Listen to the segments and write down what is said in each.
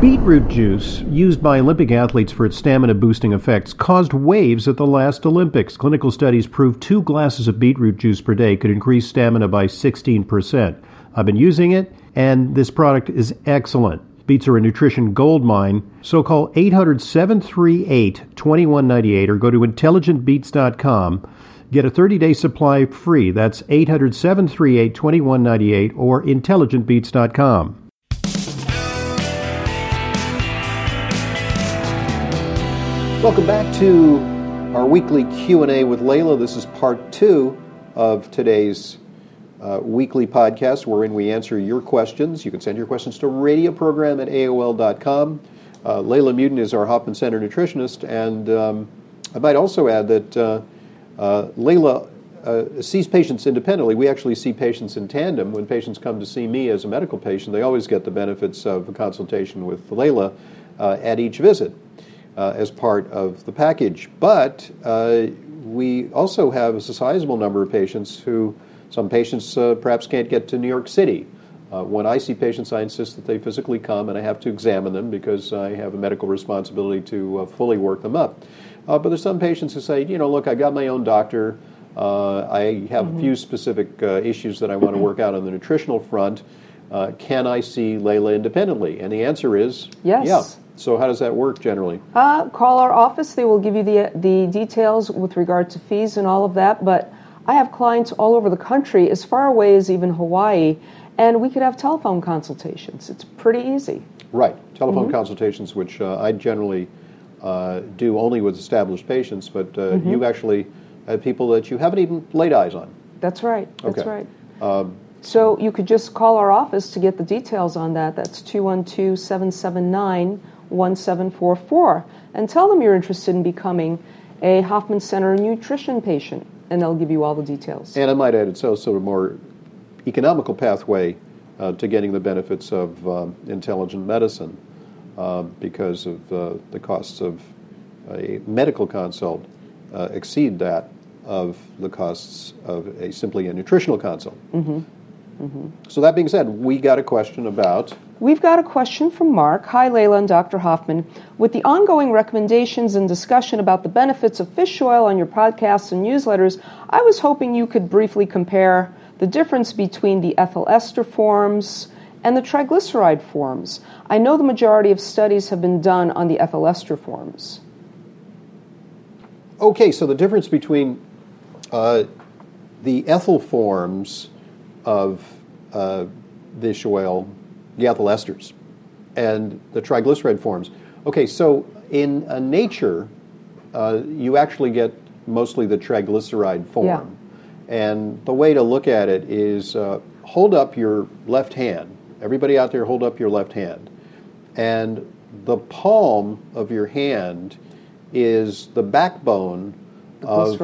Beetroot juice, used by Olympic athletes for its stamina-boosting effects, caused waves at the last Olympics. Clinical studies proved 2 glasses of beetroot juice per day could increase stamina by 16%. I've been using it, and this product is excellent. Beets are a nutrition gold mine, so call 800-738-2198 or go to intelligentbeets.com. Get a 30-day supply free. That's 800-738-2198 or intelligentbeets.com. Welcome back to our weekly Q&A with Layla. This is part 2 of today's weekly podcast wherein we answer your questions. You can send your questions to radioprogram@aol.com. Layla Mutin is our Hoffman Center nutritionist, and I might also add that Layla sees patients independently. We actually see patients in tandem. When patients come to see me as a medical patient, they always get the benefits of a consultation with Layla at each visit as part of the package. But we also have a sizable number of patients who, some patients perhaps can't get to New York City. When I see patients, I insist that they physically come, and I have to examine them because I have a medical responsibility to fully work them up. But there's some patients who say, look, I got my own doctor. I have a few specific issues that I want to work out on the nutritional front. Can I see Layla independently? And the answer is yes. Yeah. So how does that work generally? Call our office. They will give you the details with regard to fees and all of that. But I have clients all over the country, as far away as even Hawaii, and we could have telephone consultations. It's pretty easy. Right. Telephone consultations, which I generally do only with established patients, but you actually have people that you haven't even laid eyes on. That's right. That's okay. right. So you could just call our office to get the details on that. That's 212-779-1744. And tell them you're interested in becoming a Hoffman Center nutrition patient, and they'll give you all the details. And I might add, it's also a more economical pathway to getting the benefits of intelligent medicine because of the costs of a medical consult exceed that of the costs of simply a nutritional consult. So that being said, we got a question about... We've got a question from Mark. Hi, Layla and Dr. Hoffman. With the ongoing recommendations and discussion about the benefits of fish oil on your podcasts and newsletters, I was hoping you could briefly compare the difference between the ethyl ester forms and the triglyceride forms. I know the majority of studies have been done on the ethyl ester forms. Okay, so the difference between the ethyl forms of fish oil, the ethyl esters, and the triglyceride forms. Okay, so in nature, you actually get mostly the triglyceride form. Yeah. And the way to look at it is hold up your left hand. Everybody out there, hold up your left hand. And the palm of your hand is the backbone of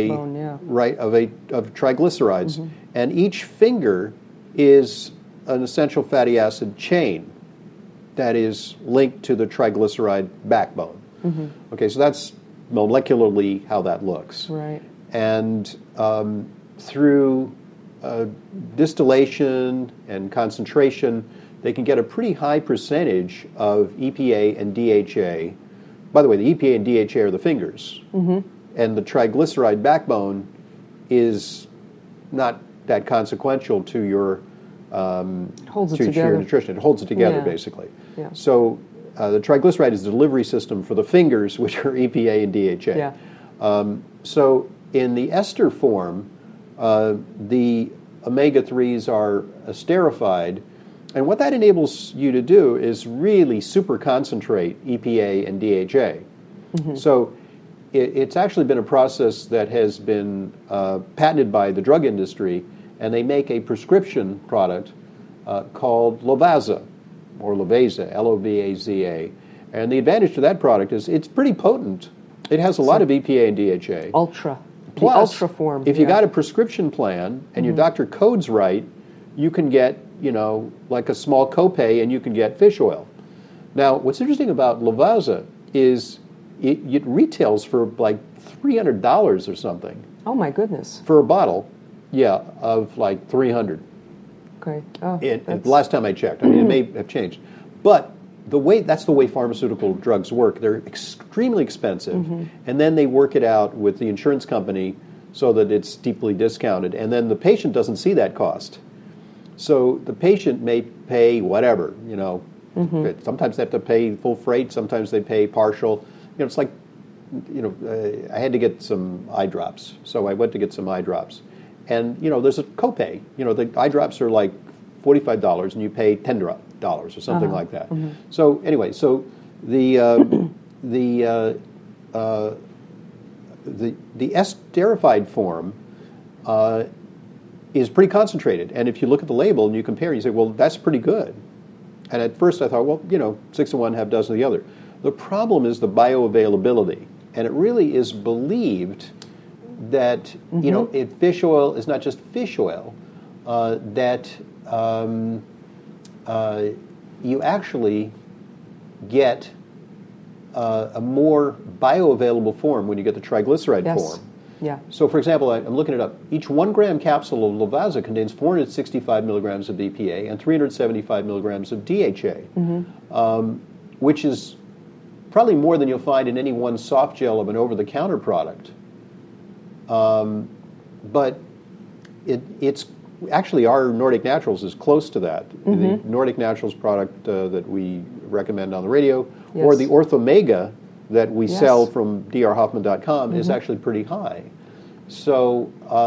triglycerides. And each finger is an essential fatty acid chain that is linked to the triglyceride backbone. Okay, so that's molecularly how that looks. Right. And through distillation and concentration, they can get a pretty high percentage of EPA and DHA. By the way, the EPA and DHA are the fingers. And the triglyceride backbone is not that consequential to your your nutrition. It holds it together, basically. Yeah. So the triglyceride is the delivery system for the fingers, which are EPA and DHA. Yeah. So in the ester form, the omega-3s are esterified, and what that enables you to do is really super concentrate EPA and DHA. So it's actually been a process that has been patented by the drug industry, and they make a prescription product called Lovaza, or Lovaza, L-O-V-A-Z-A. And the advantage to that product is it's pretty potent. It has a lot of EPA and DHA. Ultra. Plus, the ultra form. If you got a prescription plan and your doctor codes right, you can get, like a small copay, and you can get fish oil. Now, what's interesting about Lovaza is it retails for like $300 or something. Oh, my goodness. For a bottle, of like $300. Okay. Oh, The last time I checked. I mean, it may have changed. But that's the way pharmaceutical drugs work. They're extremely expensive, and then they work it out with the insurance company so that it's deeply discounted, and then the patient doesn't see that cost. So the patient may pay whatever, Sometimes they have to pay full freight. Sometimes they pay partial. It's like, I had to get some eye drops, so I went to get some eye drops, and there's a copay. The eye drops are like $45, and you pay $10 or something like that. So anyway, so the esterified form is pretty concentrated, and if you look at the label and you compare, you say, well, that's pretty good. And at first I thought, well, 6 of one, half dozen of the other. The problem is the bioavailability, and it really is believed that fish oil is not just fish oil, that you actually get a more bioavailable form when you get the triglyceride form. Yeah. So, for example, I'm looking it up. Each 1 gram capsule of Lovaza contains 465 milligrams of EPA and 375 milligrams of DHA, which is probably more than you'll find in any one soft gel of an over-the-counter product. But it's actually, our Nordic Naturals is close to that. The Nordic Naturals product that we recommend on the radio, or the Orthomega that we sell from drhoffman.com is actually pretty high. So,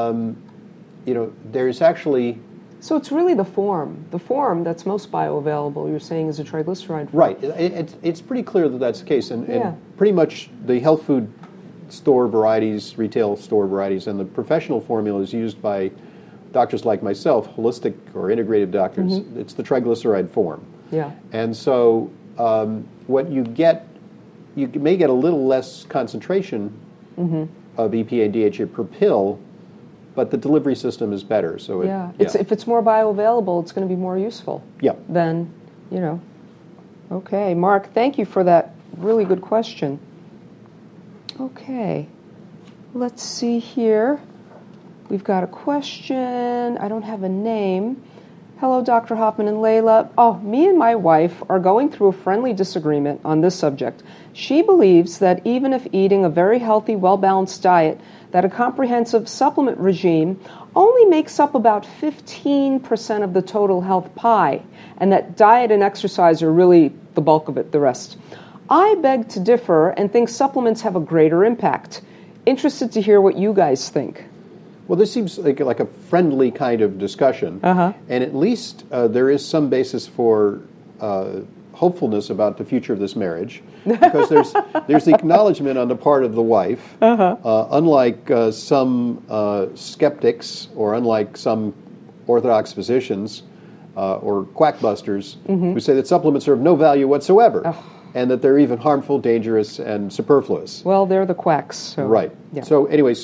there's actually... So it's really the form that's most bioavailable, you're saying, is a triglyceride form. Right. It's pretty clear that that's the case. And pretty much the health food store varieties, retail store varieties, and the professional formulas used by doctors like myself, holistic or integrative doctors, it's the triglyceride form. Yeah. And so what you get, you may get a little less concentration of EPA and DHA per pill, but the delivery system is better. So if it's more bioavailable, it's going to be more useful. Yeah. Then, Okay, Mark, thank you for that really good question. Okay, let's see here. We've got a question. I don't have a name. Hello, Dr. Hoffman and Layla. Oh, me and my wife are going through a friendly disagreement on this subject. She believes that even if eating a very healthy, well-balanced diet, that a comprehensive supplement regime only makes up about 15% of the total health pie, and that diet and exercise are really the bulk of it, the rest. I beg to differ and think supplements have a greater impact. Interested to hear what you guys think. Well, this seems like a friendly kind of discussion, and at least there is some basis for hopefulness about the future of this marriage, because there's the acknowledgement on the part of the wife, unlike some skeptics or unlike some orthodox physicians or quackbusters who say that supplements are of no value whatsoever, and that they're even harmful, dangerous, and superfluous. Well, they're the quacks. So, right. Yeah. So anyway,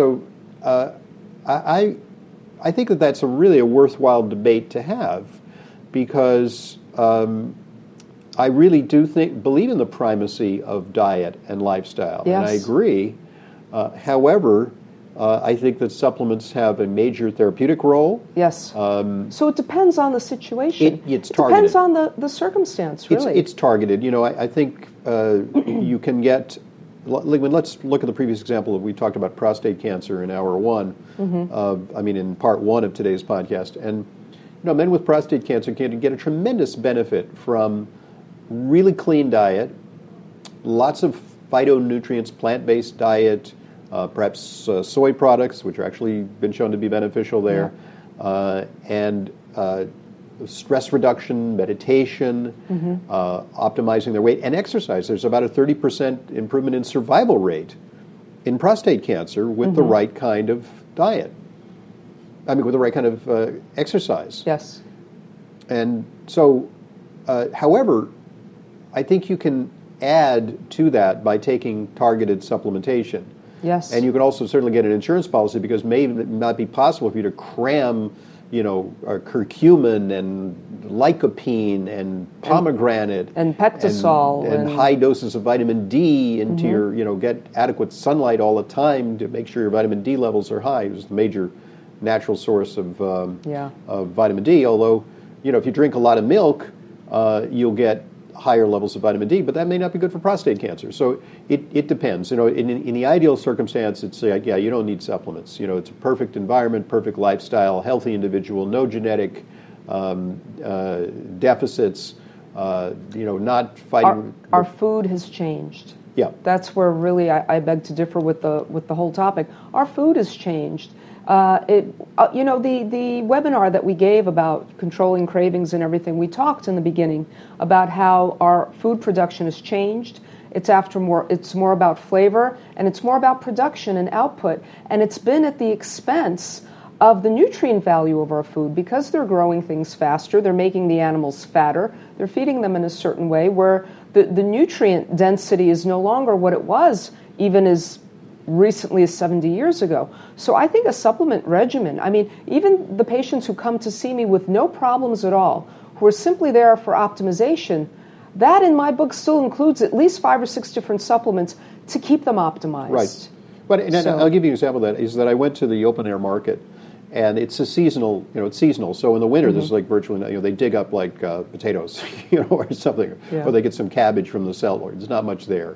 I think that that's really a worthwhile debate to have, because I really do believe in the primacy of diet and lifestyle, and I agree. However, I think that supplements have a major therapeutic role. Yes. So it depends on the situation. It's targeted. It depends on the circumstance, really. It's targeted. I think you can get... Let's look at the previous example. We talked about prostate cancer in hour one. In part one of today's podcast. And men with prostate cancer can get a tremendous benefit from really clean diet, lots of phytonutrients, plant-based diet, perhaps soy products, which are actually been shown to be beneficial there, and stress reduction, meditation, optimizing their weight, and exercise. There's about a 30% improvement in survival rate in prostate cancer with the right kind of diet. With the right kind of exercise. Yes. And so, however, I think you can add to that by taking targeted supplementation. Yes. And you can also certainly get an insurance policy, because it may not be possible for you to cram curcumin and lycopene and pomegranate and Pectisol and high doses of vitamin D into your get adequate sunlight all the time to make sure your vitamin D levels are high. It's the major natural source of vitamin D. Although if you drink a lot of milk, you'll get higher levels of vitamin D, but that may not be good for prostate cancer. So it depends. In the ideal circumstance, it's like, yeah, you don't need supplements. It's a perfect environment, perfect lifestyle, healthy individual, no genetic deficits. Not fighting. Our food has changed. Yeah, that's where really I beg to differ with the whole topic. Our food has changed. The webinar that we gave about controlling cravings and everything, we talked in the beginning about how our food production has changed. It's more about flavor, and it's more about production and output, and it's been at the expense of the nutrient value of our food because they're growing things faster, they're making the animals fatter, they're feeding them in a certain way where the nutrient density is no longer what it was even as recently as 70 years ago. So I think a supplement regimen, even the patients who come to see me with no problems at all, who are simply there for optimization, that in my book still includes at least 5 or 6 different supplements to keep them optimized. Right. But I'll give you an example of that, is that I went to the open air market, and it's seasonal. So in the winter, there's like virtually, they dig up like potatoes, or something, or they get some cabbage from the cellar. There's not much there.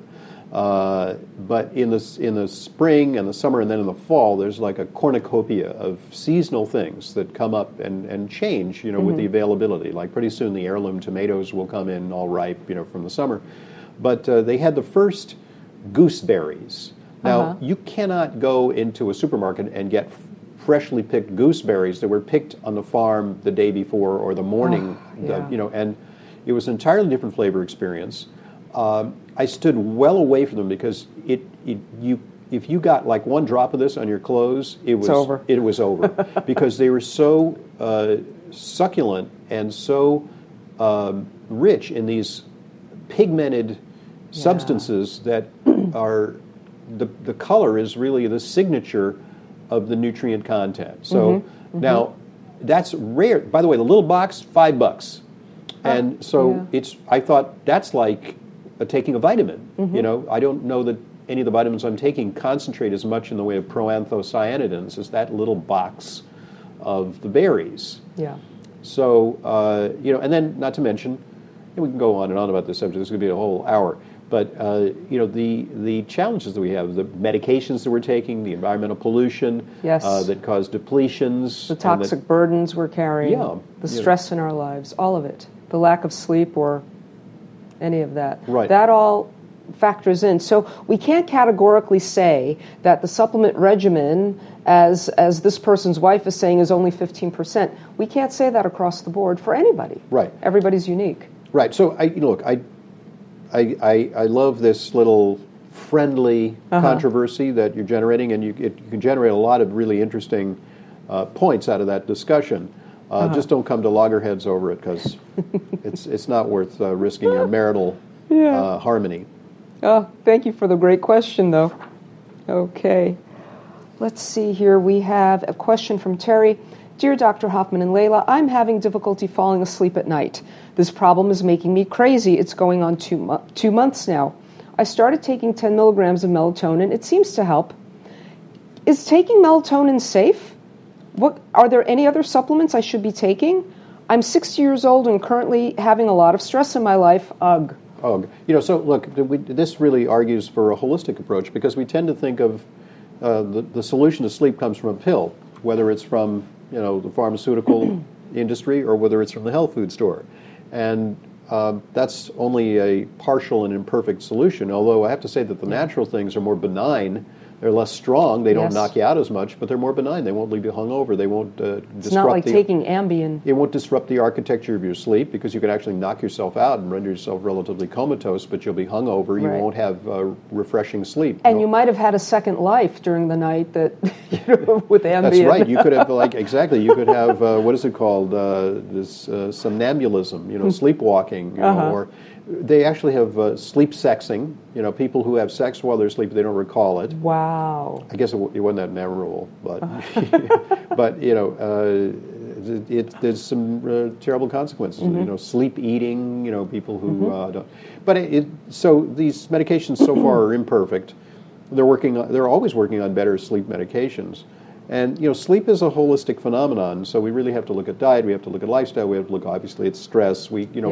But in the spring and the summer and then in the fall, there's like a cornucopia of seasonal things that come up and change, with the availability. Like pretty soon the heirloom tomatoes will come in all ripe, from the summer. But they had the first gooseberries. Now, you cannot go into a supermarket and get freshly picked gooseberries that were picked on the farm the day before or the morning, and it was an entirely different flavor experience. I stood well away from them because if you got like one drop of this on your clothes, it was over because they were so succulent and so rich in these pigmented substances that are the color is really the signature of the nutrient content. So now that's rare. By the way, the little box, $5, and so I thought that's like taking a vitamin. I don't know that any of the vitamins I'm taking concentrate as much in the way of proanthocyanidins as that little box of the berries. Yeah. So, and then not to mention, and we can go on and on about this subject, this is going to be a whole hour, but, the challenges that we have, the medications that we're taking, the environmental pollution that cause depletions. The toxic burdens we're carrying, the stress in our lives, all of it, the lack of sleep or any of that. Right. That all factors in. So we can't categorically say that the supplement regimen, as this person's wife is saying, is only 15%. We can't say that across the board for anybody. Right. Everybody's unique. Right. So I love this little friendly controversy that you're generating, and you can generate a lot of really interesting points out of that discussion. Just don't come to loggerheads over it because it's not worth risking your marital harmony. Oh, thank you for the great question, though. Okay. Let's see here. We have a question from Terry. Dear Dr. Hoffman and Layla, I'm having difficulty falling asleep at night. This problem is making me crazy. It's going on 2 months now. I started taking 10 milligrams of melatonin. It seems to help. Is taking melatonin safe? Are there any other supplements I should be taking? I'm 60 years old and currently having a lot of stress in my life. Ugh. So look, this really argues for a holistic approach because we tend to think of the solution to sleep comes from a pill, whether it's from the pharmaceutical industry or whether it's from the health food store, and that's only a partial and imperfect solution. Although I have to say that the natural things are more benign. They're less strong. They don't knock you out as much, but they're more benign. They won't leave you hungover. They won't disrupt. It's not like taking Ambien. It won't disrupt the architecture of your sleep because you can actually knock yourself out and render yourself relatively comatose, but you'll be hungover. You won't have refreshing sleep. And you might have had a second life during the night that with Ambien. That's right. You could have You could have what is it called? This somnambulation. Sleepwalking. Or they actually have sleep sexing. People who have sex while they're asleep, they don't recall it. Wow. I guess it wasn't that memorable, but but there's some terrible consequences. Sleep eating. People who don't. But so these medications so far are imperfect. They're always working on better sleep medications. And sleep is a holistic phenomenon, so we really have to look at diet, we have to look at lifestyle, we have to look obviously at stress.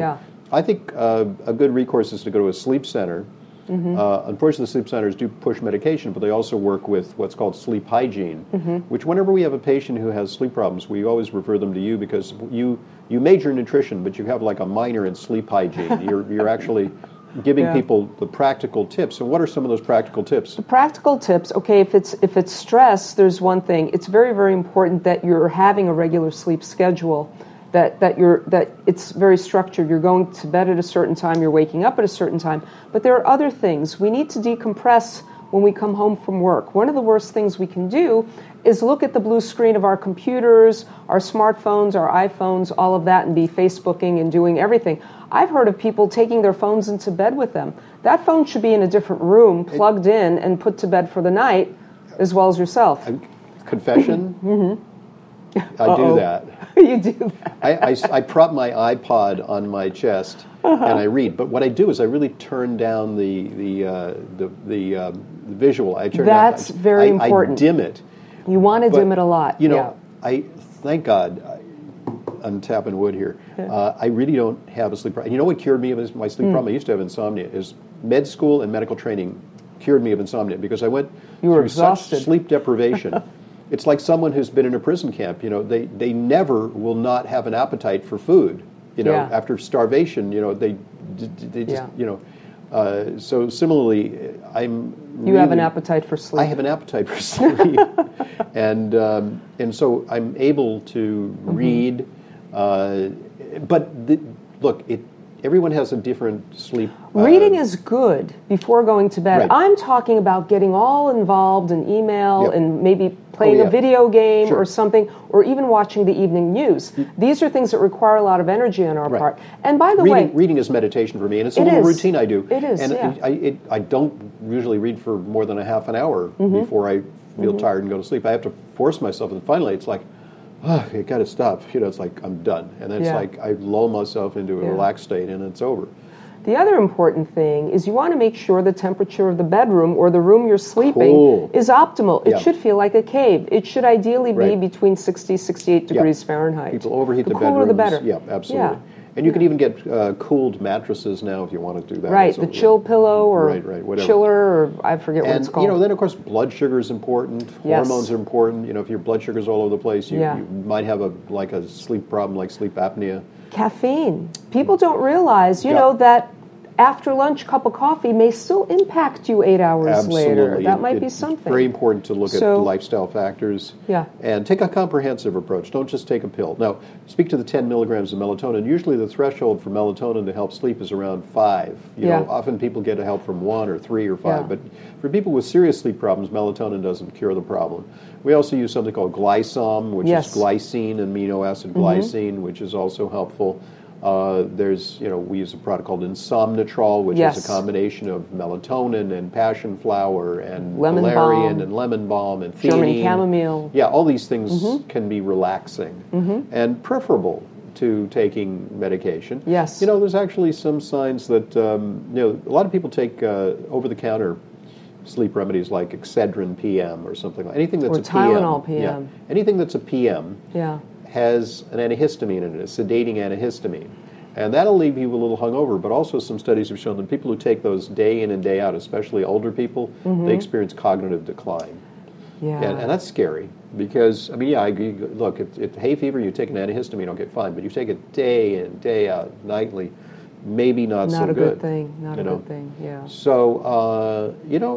I think a good recourse is to go to a sleep center. Unfortunately, sleep centers do push medication, but they also work with what's called sleep hygiene, which whenever we have a patient who has sleep problems, we always refer them to you because you major in nutrition, but you have like a minor in sleep hygiene. You're actually giving people the practical tips. And what are some of those practical tips? The practical tips, okay, if it's stress, there's one thing. It's very, very important that you're having a regular sleep schedule. That it's very structured. You're going to bed at a certain time, you're waking up at a certain time. But there are other things. We need to decompress when we come home from work. One of the worst things we can do is look at the blue screen of our computers, our smartphones, our iPhones, all of that, and be Facebooking and doing everything. I've heard of people taking their phones into bed with them. That phone should be in a different room, plugged in, and put to bed for the night, as well as yourself. Confession? I do that. You do that. I prop my iPod on my chest and I read. But what I do is I really turn down the visual. That's very important. I dim it. You want to dim it a lot. You know, I thank God. I'm tapping wood here. I really don't have a sleep problem. You know what cured me of my sleep problem? I used to have insomnia. Is med school and medical training cured me of insomnia because I went through exhausted. Such sleep deprivation. It's like someone who's been in a prison camp. You know, they never will not have an appetite for food. You know, after starvation, you know, they just, you know. So similarly, You have an appetite for sleep. I have an appetite for sleep, and so I'm able to read. But look, everyone has a different sleep. Reading is good before going to bed. Right. I'm talking about getting all involved in email and maybe playing a video game or something, or even watching the evening news. These are things that require a lot of energy on our part. And by the way, reading is meditation for me, and it's a little routine I do. It is, and I don't usually read for more than a half an hour before I feel tired and go to sleep. I have to force myself, and finally it's like, oh, you got to stop. You know, it's like I'm done, and then it's like I lull myself into a relaxed state, and it's over. The other important thing is you want to make sure the temperature of the bedroom or the room you're sleeping is optimal. It should feel like a cave. It should ideally be between 60 68 degrees Fahrenheit. People overheat the cooler bedrooms. the better. Yeah, absolutely. Yeah. And you can even get cooled mattresses now if you want to do that. Right, the chill pillow or whatever. chiller, or I forget what it's called. And, you know, then of course blood sugar is important. Hormones are important. You know, if your blood sugar's all over the place, you might have a sleep problem like sleep apnea. Caffeine. People don't realize, you know, that after lunch cup of coffee may still impact you 8 hours later. That might be something. It's very important to look at lifestyle factors and take a comprehensive approach. Don't just take a pill. Now, speak to the 10 milligrams of melatonin. Usually the threshold for melatonin to help sleep is around 5. You know, often people get help from 1 or 3 or 5. But for people with serious sleep problems, melatonin doesn't cure the problem. We also use something called Glysom, which is glycine, amino acid glycine, which is also helpful. We use a product called Insomnitrol, which is a combination of melatonin and passion flower and valerian and lemon balm and theanine. German chamomile. Yeah, all these things can be relaxing and preferable to taking medication. Yes. You know, there's actually some signs that, a lot of people take over-the-counter sleep remedies like Excedrin PM or something like anything that's or Tylenol PM. Yeah, anything that's a PM. Has an antihistamine in it, a sedating antihistamine. And that'll leave you a little hungover, but also some studies have shown that people who take those day in and day out, especially older people, they experience cognitive decline. And that's scary because, I mean, look, at hay fever, you take an antihistamine, okay, fine, but you take it day in, day out, nightly, maybe not so good. Not a good thing, not a good thing, yeah. So,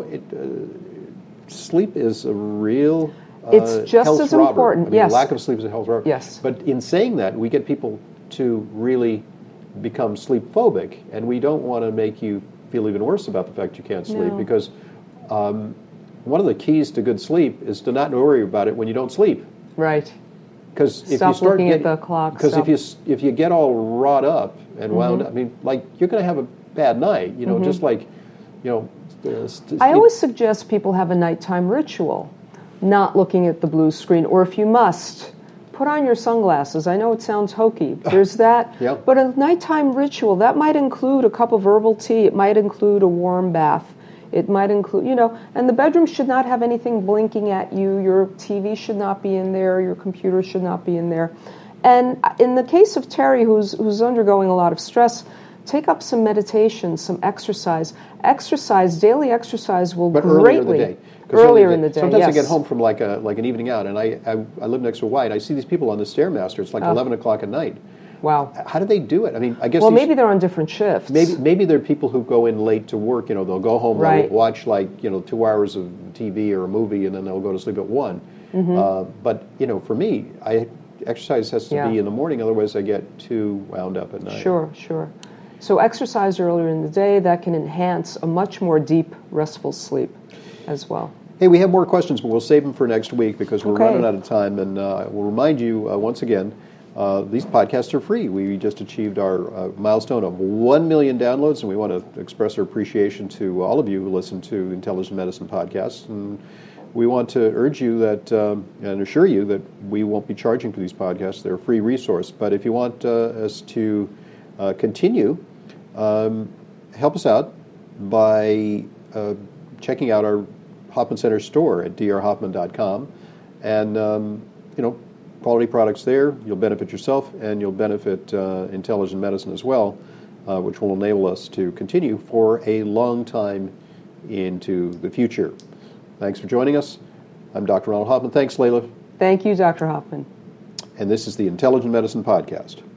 sleep is a real... it's just as important. I mean, lack of sleep is a health robber. Yes. But in saying that, we get people to really become sleep phobic, and we don't want to make you feel even worse about the fact you can't sleep because one of the keys to good sleep is to not worry about it when you don't sleep. Right. Because if stop you start looking at the clock. Because if you get all wrought up and wound up, I mean, like you're going to have a bad night. You know, just like, you know. I always suggest people have a nighttime ritual. Not looking at the blue screen, or if you must, put on your sunglasses. I know it sounds hokey. There's that. But a nighttime ritual, that might include a cup of herbal tea. It might include a warm bath. It might include, and the bedroom should not have anything blinking at you. Your TV should not be in there. Your computer should not be in there. And in the case of Terry, who's undergoing a lot of stress, take up some meditation, some exercise. Daily exercise will But greatly... earlier in the day. 'Cause Earlier in the day, sometimes yes. I get home from like an evening out, and I live next to Hawaii, and I see these people on the Stairmaster. It's like 11 o'clock at night. Wow. How do they do it? I mean, I guess Well, maybe they're on different shifts. maybe there are people who go in late to work. You know, they'll go home, Right. they'll watch 2 hours of TV or a movie, and then they'll go to sleep at 1. But for me, exercise has to be in the morning, otherwise I get too wound up at night. Sure. So exercise earlier in the day, that can enhance a much more deep, restful sleep as well. Hey, we have more questions, but we'll save them for next week because we're Okay. running out of time. And we'll remind you once again, these podcasts are free. We just achieved our milestone of 1 million downloads, and we want to express our appreciation to all of you who listen to Intelligent Medicine podcasts. And we want to urge you that and assure you that we won't be charging for these podcasts. They're a free resource. But if you want us to continue, help us out by checking out our Hoffman Center store at drhoffman.com. And, quality products there. You'll benefit yourself, and you'll benefit Intelligent Medicine as well, which will enable us to continue for a long time into the future. Thanks for joining us. I'm Dr. Ronald Hoffman. Thanks, Layla. Thank you, Dr. Hoffman. And this is the Intelligent Medicine Podcast.